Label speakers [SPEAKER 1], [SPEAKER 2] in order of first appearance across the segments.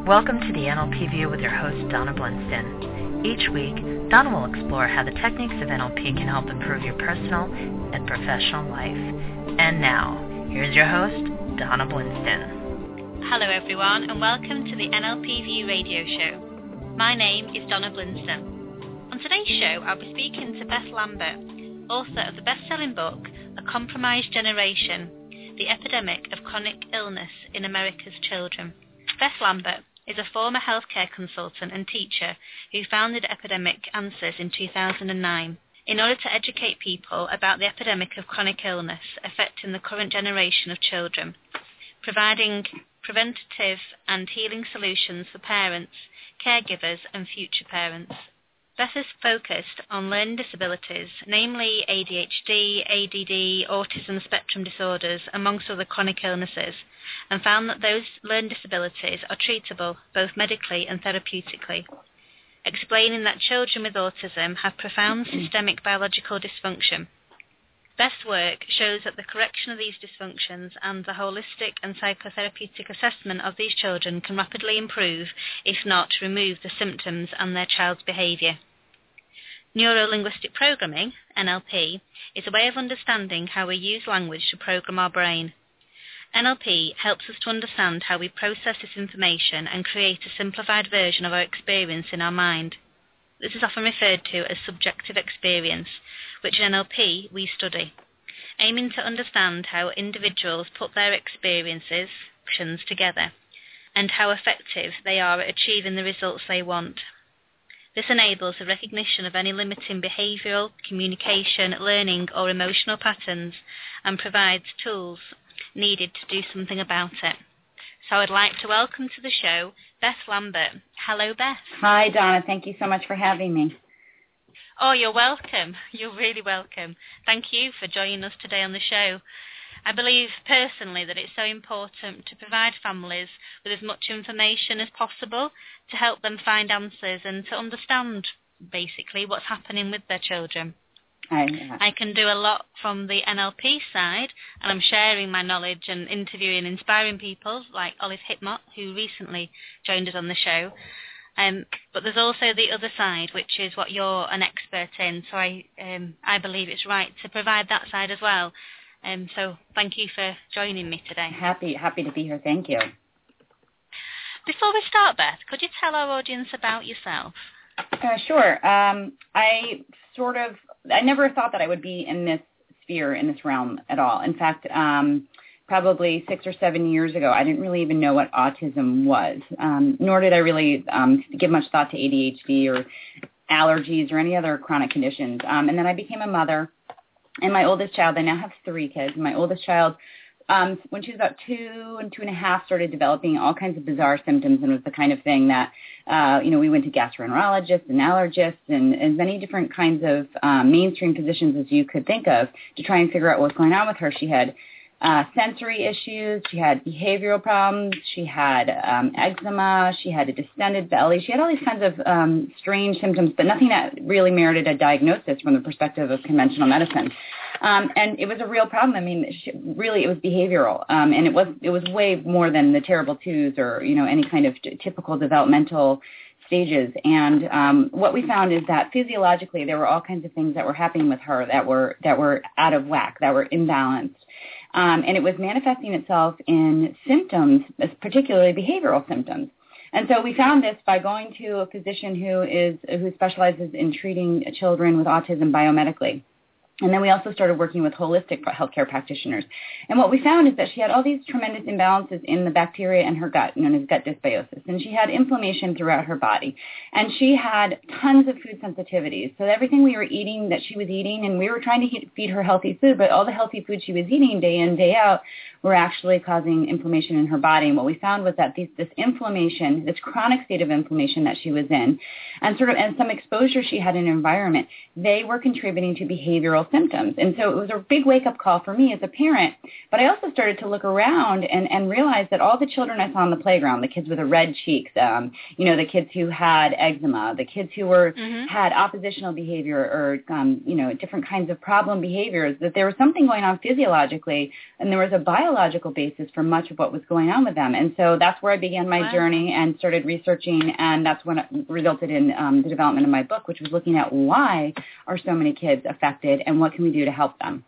[SPEAKER 1] Welcome to the NLP View with your host, Donna Blinston. Each week, Donna will explore how the techniques of NLP can help improve your personal and professional life. And now, here's your host, Donna Blinston.
[SPEAKER 2] Hello everyone, and welcome to the NLP View radio show. My name is Donna Blinston. On today's show, I'll be speaking to Beth Lambert, author of the best-selling book, A Compromised Generation, The Epidemic of Chronic Illness in America's Children. Beth Lambert is a former healthcare consultant and teacher who founded Epidemic Answers in 2009 in order to educate people about the epidemic of chronic illness affecting the current generation of children, providing preventative and healing solutions for parents, caregivers, and future parents. Beth is focused on learning disabilities, namely ADHD, ADD, autism spectrum disorders, amongst other chronic illnesses, and found that those learning disabilities are treatable both medically and therapeutically, explaining that children with autism have profound systemic biological dysfunction. Beth's work shows that the correction of these dysfunctions and the holistic and psychotherapeutic assessment of these children can rapidly improve, if not remove, the symptoms and their child's behaviour. Neuro-linguistic programming, NLP, is a way of understanding how we use language to program our brain. NLP helps us to understand how we process this information and create a simplified version of our experience in our mind. This is often referred to as subjective experience, which in NLP we study, aiming to understand how individuals put their experiences together and how effective they are at achieving the results they want. This enables the recognition of any limiting behavioural, communication, learning or emotional patterns and provides tools needed to do something about it. So I'd like to welcome to the show Beth Lambert. Hello, Beth.
[SPEAKER 3] Hi, Donna. Thank you so much for having me.
[SPEAKER 2] Oh, you're welcome. You're really welcome. Thank you for joining us today on the show. I believe personally that it's so important to provide families with as much information as possible to help them find answers and to understand basically what's happening with their children. I can do a lot from the NLP side, and I'm sharing my knowledge and interviewing inspiring people like Olive Hipmott, who recently joined us on the show. But there's also the other side, which is what you're an expert in. So I believe it's right to provide that side as well. So thank you for joining me today.
[SPEAKER 3] Happy to be here. Thank you.
[SPEAKER 2] Before we start, Beth, could you tell our audience about yourself?
[SPEAKER 3] Sure. I never thought that I would be in this sphere, in this realm at all. In fact, probably 6 or 7 years ago, I didn't really even know what autism was, nor did I really give much thought to ADHD or allergies or any other chronic conditions. And then I became a mother, and my oldest child, I now have 3 kids. My oldest child, when she was about 2 and 2.5, started developing all kinds of bizarre symptoms, and was the kind of thing that, we went to gastroenterologists and allergists and as many different kinds of mainstream physicians as you could think of to try and figure out what was going on with her. She had sensory issues, she had behavioral problems, she had eczema, she had a distended belly. She had all these kinds of strange symptoms, but nothing that really merited a diagnosis from the perspective of conventional medicine. And it was a real problem. I mean, it was behavioral, and it was way more than the terrible twos or any kind of typical developmental stages. And what we found is that physiologically there were all kinds of things that were happening with her that were out of whack, that were imbalanced. And it was manifesting itself in symptoms, particularly behavioral symptoms. And so we found this by going to a physician who specializes in treating children with autism biomedically. And then we also started working with holistic healthcare practitioners. And what we found is that she had all these tremendous imbalances in the bacteria in her gut, known as gut dysbiosis. And she had inflammation throughout her body. And she had tons of food sensitivities. So everything we were eating that she was eating, and we were trying to feed her healthy food, but all the healthy food she was eating day in, day out, were actually causing inflammation in her body. And what we found was that this inflammation, this chronic state of inflammation that she was in, and some exposure she had in an environment, they were contributing to behavioral real symptoms. And so it was a big wake-up call for me as a parent. But I also started to look around and realize that all the children I saw on the playground, the kids with the red cheeks, the kids who had eczema, the kids who had oppositional behavior or, different kinds of problem behaviors, that there was something going on physiologically, and there was a biological basis for much of what was going on with them. And so that's where I began my journey and started researching, and that's when it resulted in the development of my book, which was looking at why are so many kids affected and what can we do to help them.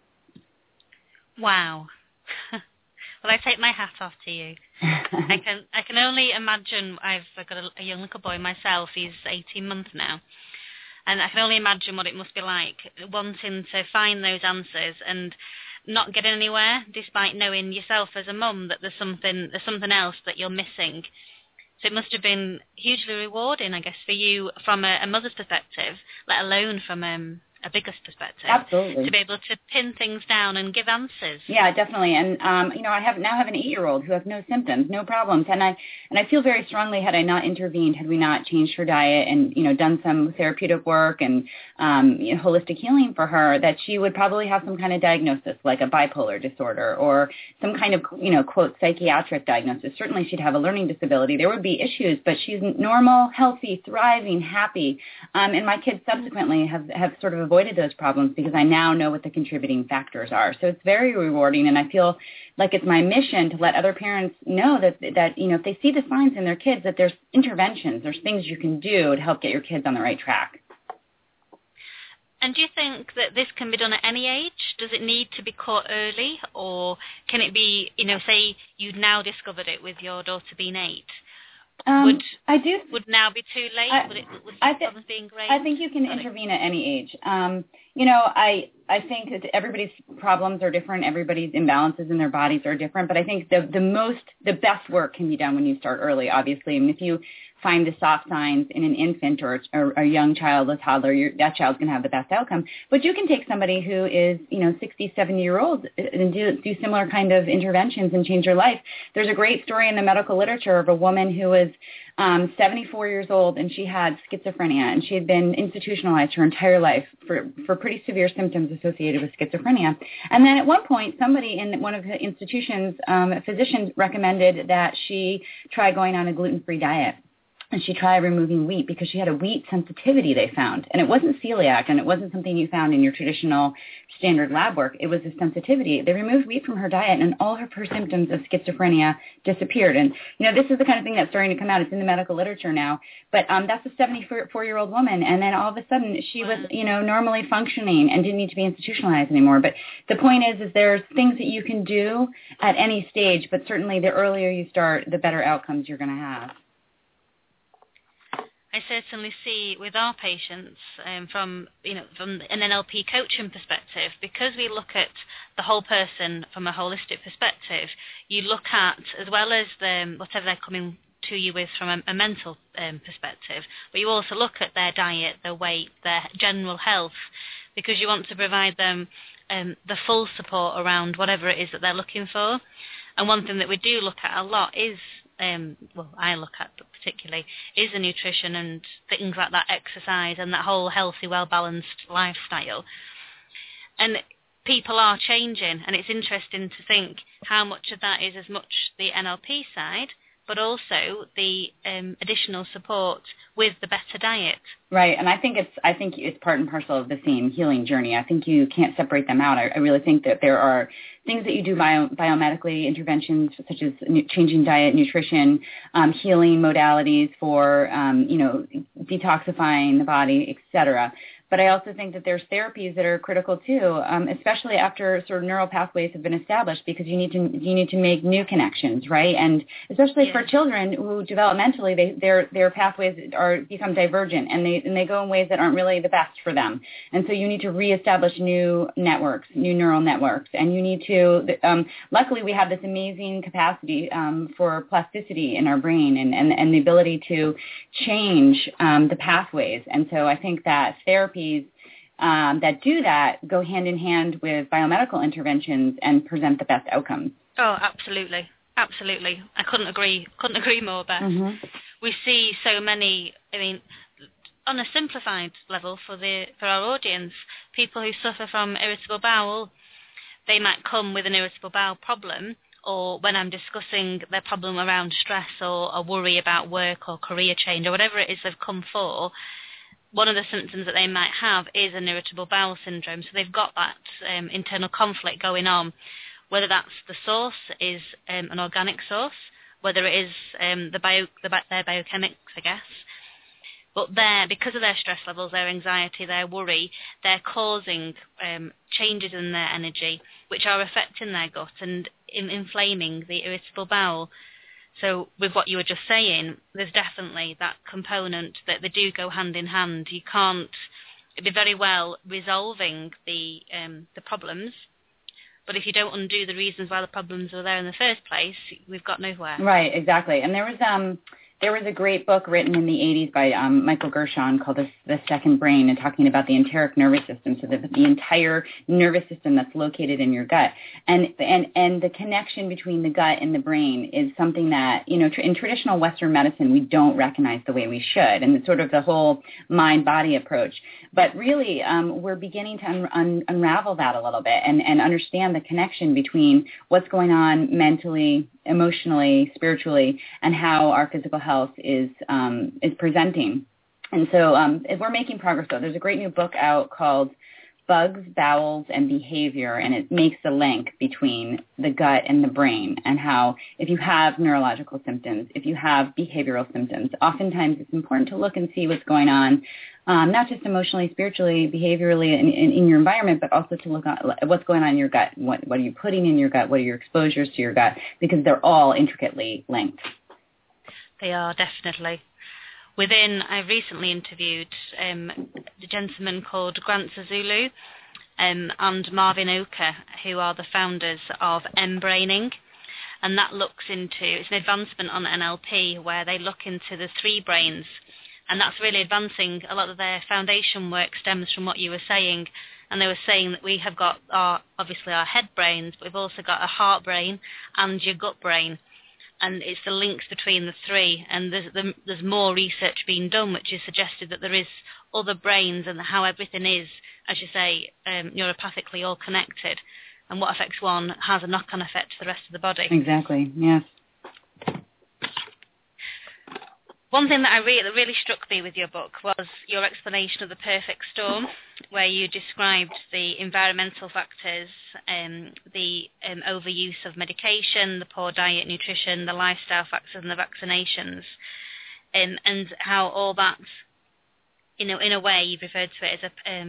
[SPEAKER 2] Wow. Well, I take my hat off to you. I can only imagine. I've got a young little boy myself. He's 18 months now. And I can only imagine what it must be like, wanting to find those answers and not getting anywhere, despite knowing yourself as a mum that there's something else that you're missing. So it must have been hugely rewarding, I guess, for you from a mother's perspective, let alone from a bigger perspective.
[SPEAKER 3] Absolutely.
[SPEAKER 2] To be able to pin things down and give answers.
[SPEAKER 3] Yeah, definitely. And I now have an 8-year-old who has no symptoms, no problems. And I feel very strongly, had I not intervened, had we not changed her diet and done some therapeutic work and holistic healing for her, that she would probably have some kind of diagnosis like a bipolar disorder or some kind of quote psychiatric diagnosis. Certainly she'd have a learning disability. There would be issues, but she's normal, healthy, thriving, happy. And my kids subsequently have sort of avoided those problems because I now know what the contributing factors are. So it's very rewarding, and I feel like it's my mission to let other parents know that if they see the signs in their kids, that there's interventions, there's things you can do to help get your kids on the right track.
[SPEAKER 2] And do you think that this can be done at any age? Does it need to be caught early, or can it be, say you'd now discovered it with your daughter being 8? Would now be too late? Would being great?
[SPEAKER 3] I think you can intervene at any age. I think that everybody's problems are different. Everybody's imbalances in their bodies are different. But I think the best work can be done when you start early, obviously. And if you find the soft signs in an infant or a young child, a toddler, that child's going to have the best outcome. But you can take somebody who is, 60, 70-year-old and do similar kind of interventions and change their life. There's a great story in the medical literature of a woman who was 74 years old, and she had schizophrenia, and she had been institutionalized her entire life for pretty severe symptoms associated with schizophrenia. And then at one point, somebody in one of the institutions, a physician, recommended that she try going on a gluten-free diet. And she tried removing wheat because she had a wheat sensitivity, they found. And it wasn't celiac, and it wasn't something you found in your traditional standard lab work. It was a sensitivity. They removed wheat from her diet, and all of her symptoms of schizophrenia disappeared. And, this is the kind of thing that's starting to come out. It's in the medical literature now. But that's a 74-year-old woman. And then all of a sudden she was, normally functioning and didn't need to be institutionalized anymore. But the point is there's things that you can do at any stage, but certainly the earlier you start, the better outcomes you're going to have.
[SPEAKER 2] I certainly see with our patients from an NLP coaching perspective, because we look at the whole person from a holistic perspective, you look at, as well as whatever they're coming to you with from a mental perspective, but you also look at their diet, their weight, their general health, because you want to provide them the full support around whatever it is that they're looking for. And one thing that we do look at a lot is I look at particularly, is the nutrition and things like that, exercise and that whole healthy, well-balanced lifestyle. And people are changing, and it's interesting to think how much of that is as much the NLP side, but also the additional support with the better diet.
[SPEAKER 3] Right, and I think it's part and parcel of the same healing journey. I think you can't separate them out. I really think that there are things that you do biomedically, interventions such as changing diet, nutrition, healing modalities for detoxifying the body, etc. But I also think that there's therapies that are critical too, especially after sort of neural pathways have been established, because you need to make new connections, right? And especially for children who developmentally their pathways become divergent, and they go in ways that aren't really the best for them. And so you need to reestablish new networks, new neural networks, and you need to. Luckily, we have this amazing capacity for plasticity in our brain and the ability to change the pathways. And so I think that therapies that do that go hand in hand with biomedical interventions and present the best outcomes.
[SPEAKER 2] Oh, absolutely. Absolutely. I couldn't agree more, Beth. Mm-hmm. We see so many, on a simplified level for our audience, people who suffer from irritable bowel, they might come with an irritable bowel problem, or when I'm discussing their problem around stress or a worry about work or career change or whatever it is they've come for, one of the symptoms that they might have is an irritable bowel syndrome. So they've got that internal conflict going on, whether that's the source is an organic source, whether it is their biochemics, I guess. But because of their stress levels, their anxiety, their worry, they're causing changes in their energy, which are affecting their gut and inflaming the irritable bowel. So with what you were just saying, there's definitely that component that they do go hand in hand. You can't be very well resolving the problems, but if you don't undo the reasons why the problems were there in the first place, we've got nowhere.
[SPEAKER 3] Right, exactly. And there was a great book written in the 80s by Michael Gershon called The Second Brain, and talking about the enteric nervous system, so the entire nervous system that's located in your gut. And the connection between the gut and the brain is something that, in traditional Western medicine, we don't recognize the way we should, and it's sort of the whole mind-body approach. But really, we're beginning to unravel that a little bit and understand the connection between what's going on mentally, emotionally, spiritually, and how our physical health is presenting. And so we're making progress, though. There's a great new book out called Bugs, Bowels, and Behavior, and it makes the link between the gut and the brain, and how if you have neurological symptoms, if you have behavioral symptoms, oftentimes it's important to look and see what's going on, not just emotionally, spiritually, behaviorally in your environment, but also to look at what's going on in your gut. What are you putting in your gut? What are your exposures to your gut? Because they're all intricately linked.
[SPEAKER 2] They are, definitely. I recently interviewed the gentleman called Grant Zazulu and Marvin Oka, who are the founders of M-Braining. And that it's an advancement on NLP where they look into the three brains. And that's really advancing. A lot of their foundation work stems from what you were saying. And they were saying that we have got obviously our head brains, but we've also got a heart brain and your gut brain. And it's the links between the three. And there's more research being done, which has suggested that there is other brains and how everything is, as you say, neuropathically all connected. And what affects one has a knock-on effect to the rest of the body.
[SPEAKER 3] Exactly, yes.
[SPEAKER 2] One thing that really struck me with your book was your explanation of the perfect storm, where you described the environmental factors, the overuse of medication, the poor diet, nutrition, the lifestyle factors, and the vaccinations, and how all that, in a way, you've referred to it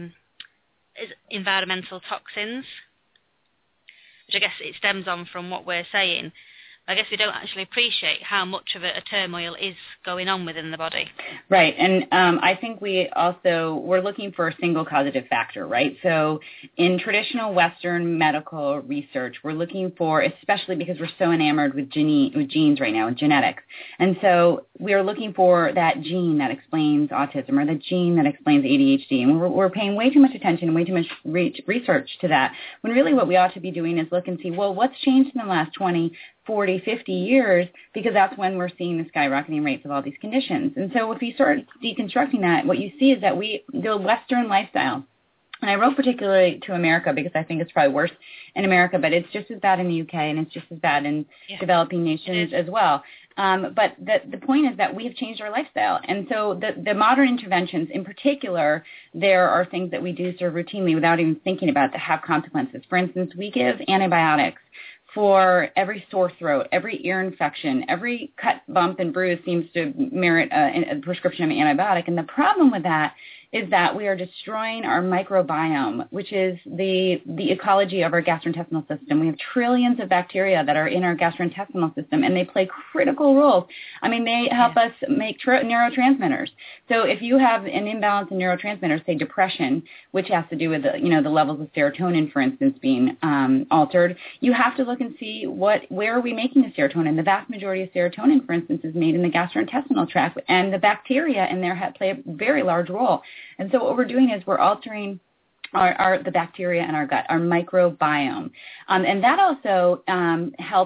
[SPEAKER 2] as environmental toxins, which I guess it stems on from what we're saying. I guess we don't actually appreciate how much of a turmoil is going on within the body.
[SPEAKER 3] Right, and I think we're looking for a single causative factor, right? So in traditional Western medical research, we're looking for, especially because we're so enamored with genes right now, with genetics, and so we're looking for that gene that explains autism or the gene that explains ADHD, and we're paying way too much attention and way too much research to that, when really what we ought to be doing is look and see, well, what's changed in the last 20, 40, 50 years, because that's when we're seeing the skyrocketing rates of all these conditions. And so if you start deconstructing that, what you see is that the Western lifestyle, and I wrote particularly to America because I think it's probably worse in America, but it's just as bad in the UK and it's just as bad in developing nations as well. But the point is that we have changed our lifestyle. And so the modern interventions in particular, there are things that we do sort of routinely without even thinking about that have consequences. For instance, we give antibiotics for every sore throat, every ear infection, every cut, bump, and bruise seems to merit a prescription of an antibiotic. And the problem with that is that we are destroying our microbiome, which is the ecology of our gastrointestinal system. We have trillions of bacteria that are in our gastrointestinal system, and they play critical roles. I mean, they help us make neurotransmitters. So if you have an imbalance in neurotransmitters, say depression, which has to do with the levels of serotonin, for instance, being altered, you have to look and see where are we making the serotonin. The vast majority of serotonin, for instance, is made in the gastrointestinal tract, and the bacteria in there play a very large role. And so what we're doing is we're altering the bacteria in our gut, our microbiome. And that also helps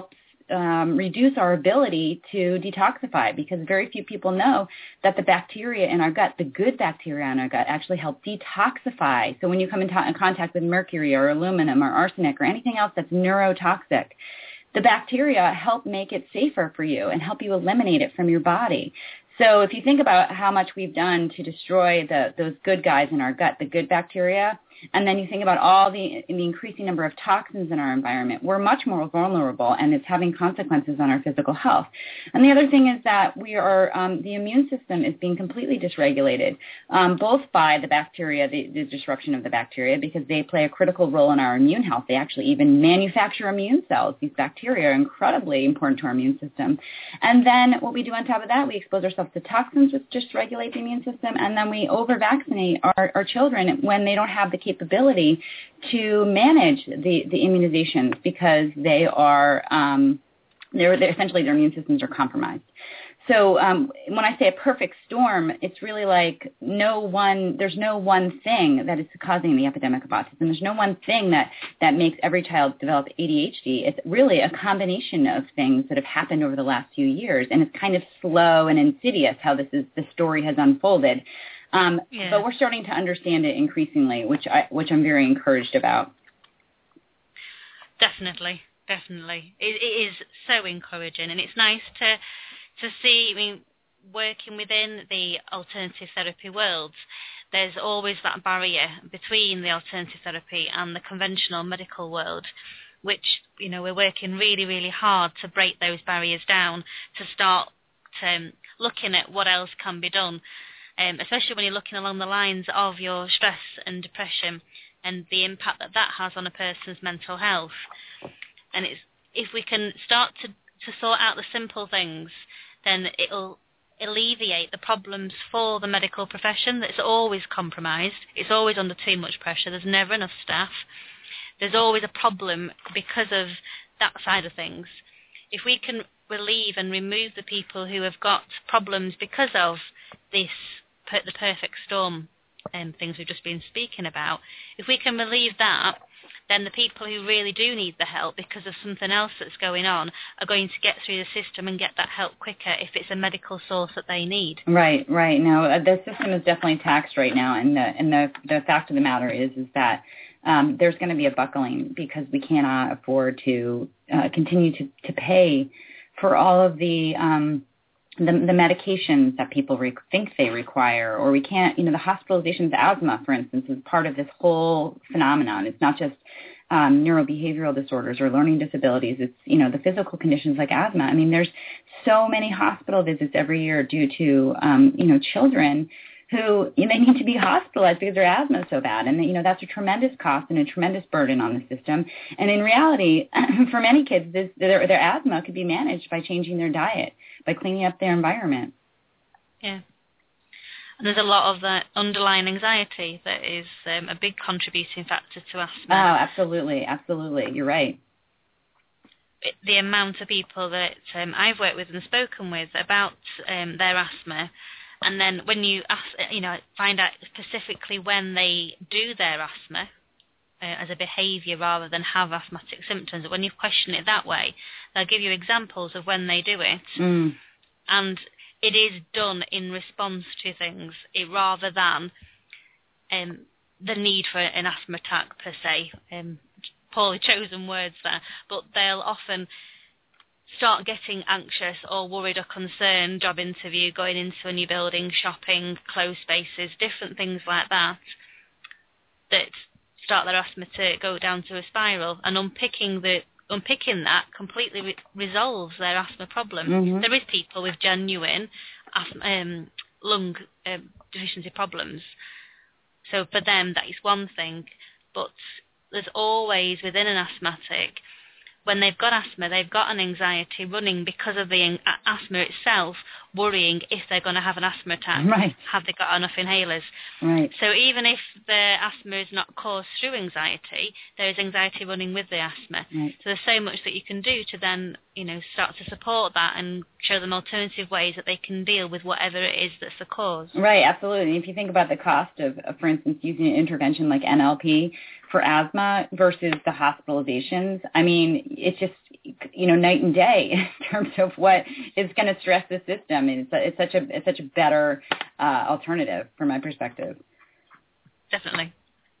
[SPEAKER 3] reduce our ability to detoxify, because very few people know that the bacteria in our gut, the good bacteria in our gut, actually help detoxify. So when you come in contact with mercury or aluminum or arsenic or anything else that's neurotoxic, the bacteria help make it safer for you and help you eliminate it from your body. So if you think about how much we've done to destroy those good guys in our gut, the good bacteria, and then you think about all the increasing number of toxins in our environment, we're much more vulnerable, and it's having consequences on our physical health. And the other thing is that we are the immune system is being completely dysregulated, both by the bacteria, the disruption of the bacteria, because they play a critical role in our immune health. They actually even manufacture immune cells. These bacteria are incredibly important to our immune system. And then what we do on top of that, we expose ourselves to toxins, which dysregulate the immune system, and then we over-vaccinate our children when they don't have the capability to manage the immunizations, because they are they're essentially their immune systems are compromised. So when I say a perfect storm, it's really like there's no one thing that is causing the epidemic of autism. There's no one thing that makes every child develop ADHD. It's really a combination of things that have happened over the last few years, and it's kind of slow and insidious how the story has unfolded. But we're starting to understand it increasingly, which I'm very encouraged about.
[SPEAKER 2] Definitely. It is so encouraging, and it's nice to see. I mean, working within the alternative therapy world, there's always that barrier between the alternative therapy and the conventional medical world, which, we're working really, really hard to break those barriers down, to start looking at what else can be done. Especially when you're looking along the lines of your stress and depression and the impact that has on a person's mental health. And if we can start to sort out the simple things, then it'll alleviate the problems for the medical profession that's always compromised. It's always under too much pressure. There's never enough staff. There's always a problem because of that side of things. If we can relieve and remove the people who have got problems because of the perfect storm things we've just been speaking about, if we can relieve that, then the people who really do need the help because of something else that's going on are going to get through the system and get that help quicker if it's a medical source that they need. Right.
[SPEAKER 3] No, the system is definitely taxed right now, and the fact of the matter is that there's going to be a buckling, because we cannot afford to continue to pay for all of the medications that people think they require, or we can't, the hospitalization of asthma, for instance, is part of this whole phenomenon. It's not just neurobehavioral disorders or learning disabilities. It's, the physical conditions like asthma. I mean, there's so many hospital visits every year due to, children who they need to be hospitalized because their asthma is so bad. And, that's a tremendous cost and a tremendous burden on the system. And in reality, for many kids, their asthma could be managed by changing their diet, by cleaning up their environment.
[SPEAKER 2] Yeah. And there's a lot of that underlying anxiety that is a big contributing factor to asthma.
[SPEAKER 3] Oh, absolutely. You're right.
[SPEAKER 2] The amount of people that I've worked with and spoken with about their asthma, and then when you find out specifically when they do their asthma as a behaviour rather than have asthmatic symptoms, when you question it that way, they'll give you examples of when they do it. And it is done in response to things rather than the need for an asthma attack per se. Poorly chosen words there, but they'll often start getting anxious or worried or concerned, job interview, going into a new building, shopping, closed spaces, different things like that start their asthma to go down to a spiral, and unpicking that completely resolves their asthma problem.
[SPEAKER 3] Mm-hmm.
[SPEAKER 2] There is people with genuine lung deficiency problems, so for them that is one thing, but there's always within an asthmatic, when they've got asthma, they've got an anxiety running because of the asthma itself, worrying if they're going to have an asthma attack.
[SPEAKER 3] Right.
[SPEAKER 2] Have they got enough inhalers?
[SPEAKER 3] Right.
[SPEAKER 2] So even if the asthma is not caused through anxiety, there is anxiety running with the asthma.
[SPEAKER 3] Right.
[SPEAKER 2] So there's so much that you can do to then, start to support that and show them alternative ways that they can deal with whatever it is that's the cause.
[SPEAKER 3] Right, absolutely. If you think about the cost of, for instance, using an intervention like NLP for asthma versus the hospitalizations, I mean, it's just, night and day in terms of what is going to stress the system. It's such a better alternative from my perspective.
[SPEAKER 2] Definitely.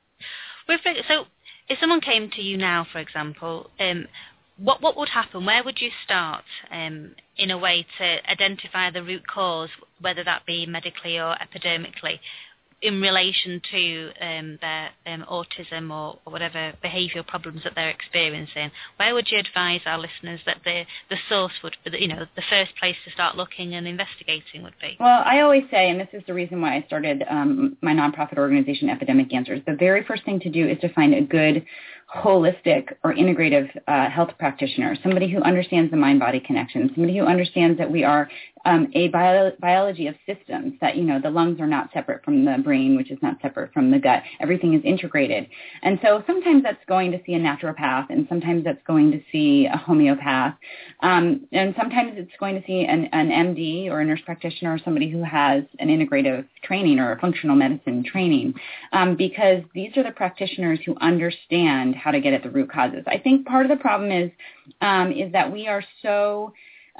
[SPEAKER 2] So if someone came to you now, for example, what would happen? Where would you start in a way to identify the root cause, whether that be medically or epidemically, in relation to their autism or whatever behavioural problems that they're experiencing? Where would you advise our listeners that the source would, the first place to start looking and investigating would be?
[SPEAKER 3] Well, I always say, and this is the reason why I started my nonprofit organization, Epidemic Answers, the very first thing to do is to find a good holistic or integrative health practitioner, somebody who understands the mind-body connection, somebody who understands that we are a biology of systems, that, the lungs are not separate from the brain, which is not separate from the gut. Everything is integrated. And so sometimes that's going to see a naturopath, and sometimes that's going to see a homeopath, and sometimes it's going to see an MD or a nurse practitioner or somebody who has an integrative training or a functional medicine training, because these are the practitioners who understand how to get at the root causes. I think part of the problem is that we are so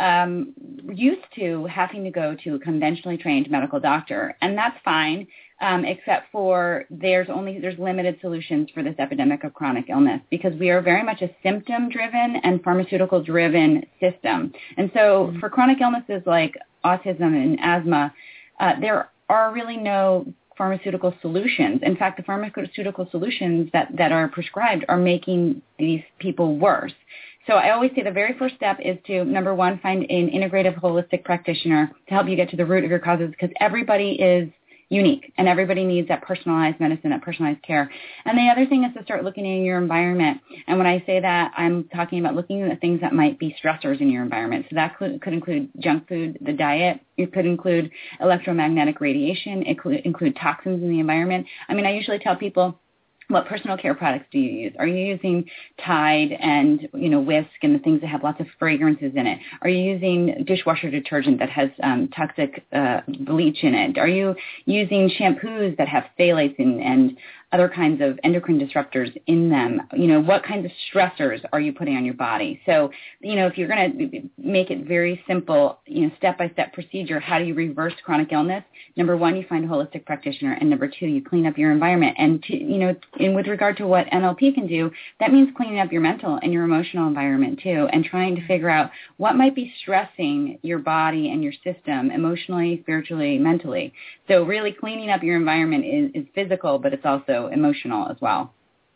[SPEAKER 3] used to having to go to a conventionally trained medical doctor, and that's fine, except for there's limited solutions for this epidemic of chronic illness, because we are very much a symptom-driven and pharmaceutical-driven system. And so for chronic illnesses like autism and asthma, there are really no pharmaceutical solutions. In fact, the pharmaceutical solutions that are prescribed are making these people worse. So I always say the very first step is to, number one, find an integrative, holistic practitioner to help you get to the root of your causes, because everybody is unique and everybody needs that personalized medicine, that personalized care. And the other thing is to start looking in your environment. And when I say that, I'm talking about looking at things that might be stressors in your environment. So that could include junk food, the diet. It could include electromagnetic radiation. It could include toxins in the environment. I mean, I usually tell people, what personal care products do you use? Are you using Tide and, Whisk and the things that have lots of fragrances in it? Are you using dishwasher detergent that has toxic bleach in it? Are you using shampoos that have phthalates and other kinds of endocrine disruptors in them? What kinds of stressors are you putting on your body? So, if you're going to make it very simple, step-by-step procedure, how do you reverse chronic illness? Number one, you find a holistic practitioner, and number two, you clean up your environment. And and with regard to what NLP can do, that means cleaning up your mental and your emotional environment too, and trying to figure out what might be stressing your body and your system emotionally, spiritually, mentally. So really cleaning up your environment is physical, but it's also emotional as well.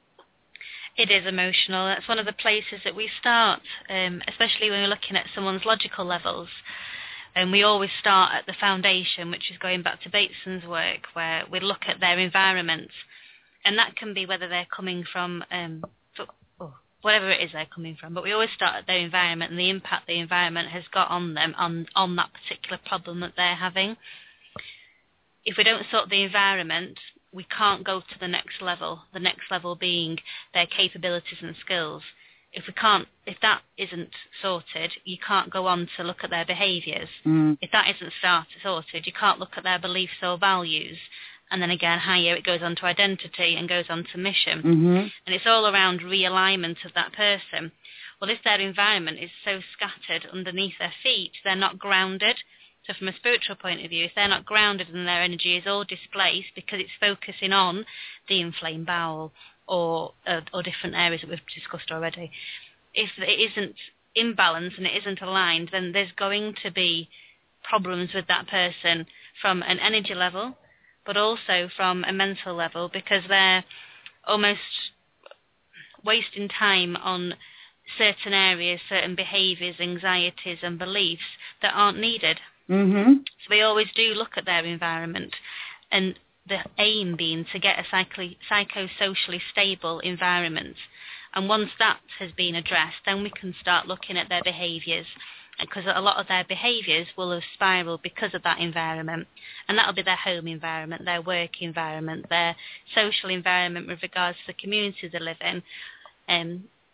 [SPEAKER 2] It is emotional. That's one of the places that we start, especially when we're looking at someone's logical levels. And we always start at the foundation, which is going back to Bateson's work, where we look at their environment. And that can be whether they're coming from, whatever it is they're coming from. But we always start at their environment and the impact the environment has got on them, on that particular problem that they're having. If we don't sort the environment, we can't go to the next level being their capabilities and skills. If that isn't sorted, you can't go on to look at their behaviours. If that isn't sorted, you can't look at their beliefs or values. And then again, higher, it goes on to identity and goes on to mission. And it's all around realignment of that person. Well, if their environment is so scattered underneath their feet, they're not grounded. So from a spiritual point of view, if they're not grounded and their energy is all displaced because it's focusing on the inflamed bowel or different areas that we've discussed already, if it isn't in balance and it isn't aligned, then there's going to be problems with that person from an energy level, but also from a mental level, because they're almost wasting time on certain areas, certain behaviours, anxieties and beliefs that aren't needed. So we always do look at their environment, and the aim being to get a psychosocially stable environment. And once that has been addressed, then we can start looking at their behaviours, because a lot of their behaviours will have spiraled because of that environment. And that'll be their home environment, their work environment, their social environment with regards to the community they live in.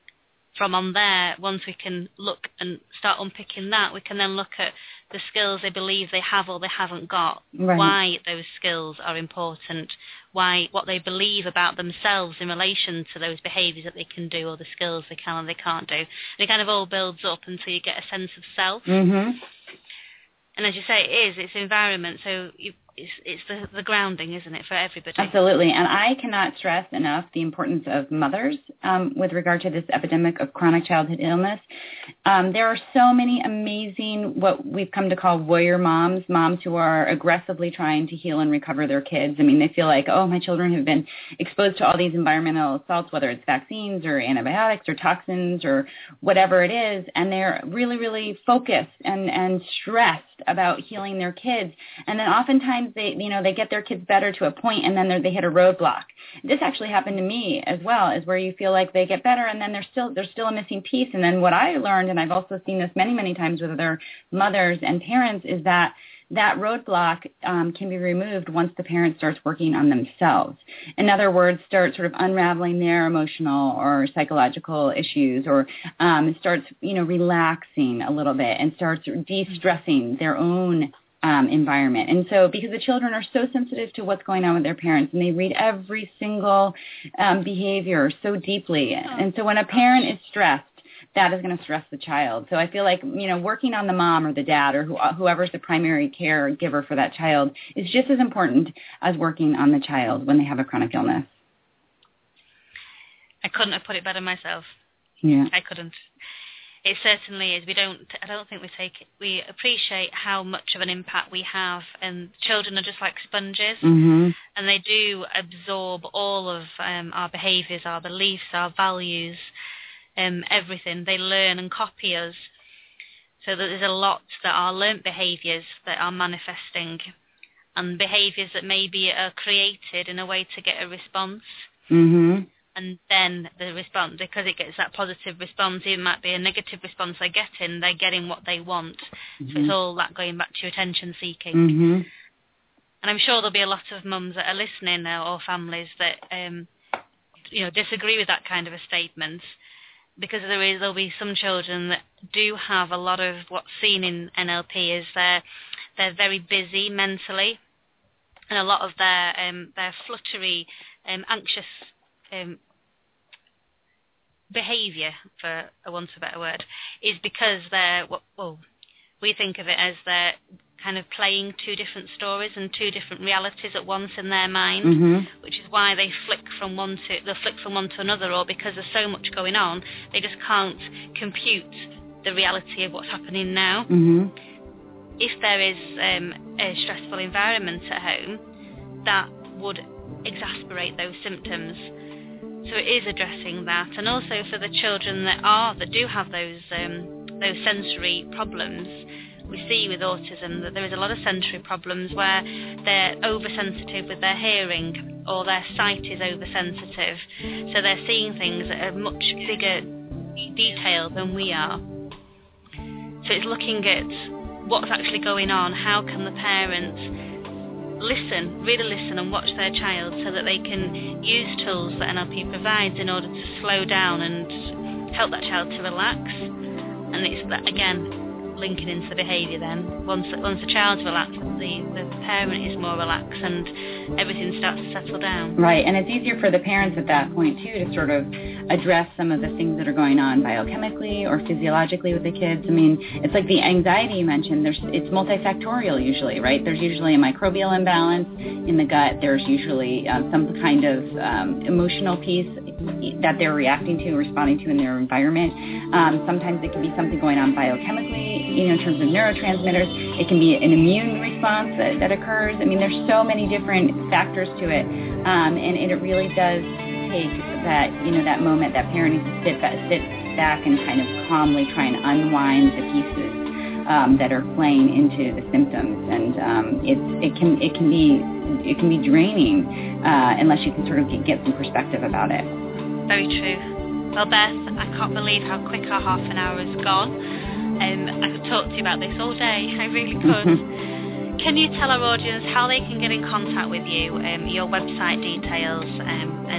[SPEAKER 2] from on there, once we can look and start unpicking that, we can then look at the skills they believe they have or they haven't got, why those skills are important, what they believe about themselves in relation to those behaviours that they can do or the skills they can or they can't do. And it kind of all builds up until you get a sense of self.
[SPEAKER 3] Mm-hmm.
[SPEAKER 2] And as you say, it's environment, so it's the grounding, isn't it, for everybody?
[SPEAKER 3] Absolutely. And I cannot stress enough the importance of mothers with regard to this epidemic of chronic childhood illness. There are so many amazing, what we've come to call warrior moms who are aggressively trying to heal and recover their kids. I mean, they feel like, oh, my children have been exposed to all these environmental assaults, whether it's vaccines or antibiotics or toxins or whatever it is, and they're really, really focused and stressed about healing their kids. And then oftentimes they get their kids better to a point, and then they hit a roadblock. This actually happened to me as well, is where you feel like they get better, and then there's still a missing piece. And then what I learned, and I've also seen this many, many times with other mothers and parents, is that roadblock can be removed once the parent starts working on themselves. In other words, start sort of unraveling their emotional or psychological issues, or starts, relaxing a little bit and starts de-stressing their own environment. And so because the children are so sensitive to what's going on with their parents, and they read every single behavior so deeply. And so when a parent is stressed, that is going to stress the child. So I feel like, working on the mom or the dad or whoever's the primary caregiver for that child is just as important as working on the child when they have a chronic illness.
[SPEAKER 2] I couldn't have put it better myself.
[SPEAKER 3] Yeah.
[SPEAKER 2] I couldn't. It certainly is. I don't think we appreciate how much of an impact we have, and children are just like sponges,
[SPEAKER 3] mm-hmm.
[SPEAKER 2] and they do absorb all of our behaviours, our beliefs, our values, everything. They learn and copy us. So that there's a lot that are learnt behaviours that are manifesting, and behaviours that maybe are created in a way to get a response.
[SPEAKER 3] Mm-hmm.
[SPEAKER 2] And then the response, because it gets that positive response, it might be a negative response they're getting what they want.
[SPEAKER 3] Mm-hmm.
[SPEAKER 2] So it's all that going back to attention seeking.
[SPEAKER 3] Mm-hmm.
[SPEAKER 2] And I'm sure there'll be a lot of mums that are listening now, or families that disagree with that kind of a statement, because there'll be some children that do have a lot of what's seen in NLP is they're very busy mentally, and a lot of their fluttery, anxious behaviour, for a want of a better word, is because we think of it as they're kind of playing two different stories and two different realities at once in their mind,
[SPEAKER 3] mm-hmm.
[SPEAKER 2] which is why they flick from one to another, or because there's so much going on, they just can't compute the reality of what's happening now.
[SPEAKER 3] Mm-hmm.
[SPEAKER 2] If there is a stressful environment at home, that would exacerbate those symptoms. So it is addressing that, and also for the children that do have those sensory problems. We see with autism that there is a lot of sensory problems where they're oversensitive with their hearing, or their sight is oversensitive, so they're seeing things at a much bigger detail than we are. So it's looking at what's actually going on. How can the parents really listen and watch their child, so that they can use tools that NLP provides in order to slow down and help that child to relax. And it's that, again, linking into the behaviour then. Once the child's relaxed, the parent is more relaxed, and everything starts to settle down. Right,
[SPEAKER 3] and it's easier for the parents at that point too to sort of address some of the things that are going on biochemically or physiologically with the kids. I mean, it's like the anxiety you mentioned. It's multifactorial usually, right? There's usually a microbial imbalance in the gut. There's usually some kind of emotional piece that they're reacting to, responding to in their environment. Sometimes it can be something going on biochemically, in terms of neurotransmitters. It can be an immune response that occurs. I mean, there's so many different factors to it, and it really does take that moment that parent needs to sit back and kind of calmly try and unwind the pieces that are playing into the symptoms, and it can be draining unless you can sort of get some perspective about it.
[SPEAKER 2] Very true. Well, Beth, I can't believe how quick our half an hour has gone. I could talk to you about this all day. I really could. Can you tell our audience how they can get in contact with you, your website details, and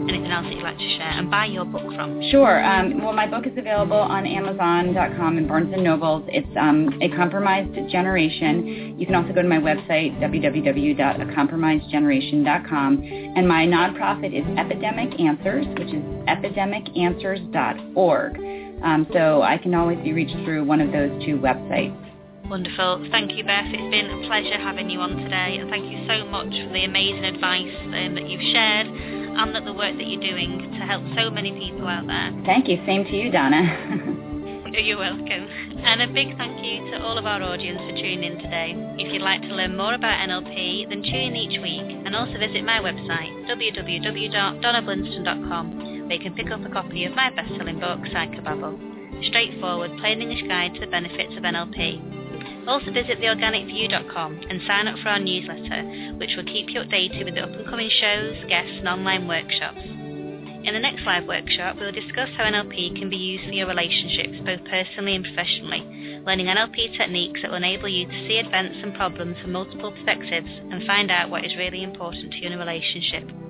[SPEAKER 2] anything else that you'd like to share, and buy your book from?
[SPEAKER 3] Sure. Well, my book is available on Amazon.com and Barnes & Nobles. It's A Compromised Generation. You can also go to my website, www.acompromisedgeneration.com. And my nonprofit is Epidemic Answers, which is epidemicanswers.org. So I can always be reached through one of those two websites.
[SPEAKER 2] Wonderful. Thank you, Beth. It's been a pleasure having you on today, and thank you so much for the amazing advice that you've shared and the work that you're doing to help so many people out there.
[SPEAKER 3] Thank you. Same to you, Donna.
[SPEAKER 2] You're welcome. And a big thank you to all of our audience for tuning in today. If you'd like to learn more about NLP, then tune in each week and also visit my website, www.donnablunston.com, where you can pick up a copy of my best-selling book, Psychobabble, a straightforward, plain English guide to the benefits of NLP. Also visit theorganicview.com and sign up for our newsletter, which will keep you updated with the up-and-coming shows, guests and online workshops. In the next live workshop, we'll discuss how NLP can be used for your relationships, both personally and professionally, learning NLP techniques that will enable you to see events and problems from multiple perspectives and find out what is really important to you in a relationship.